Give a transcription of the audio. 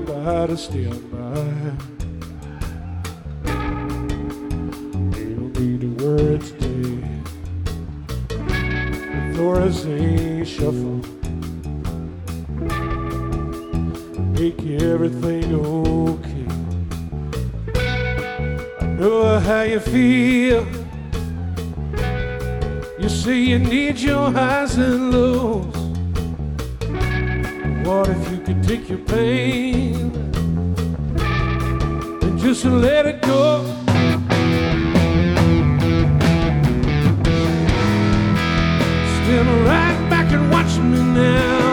gotta stand by. We don't need a word today. The floors ain't shuffle. Make everything okay. I know how you feel. You say you need your highs and lows. What if you could take your pain and just let it go? Stand right back and watch me now.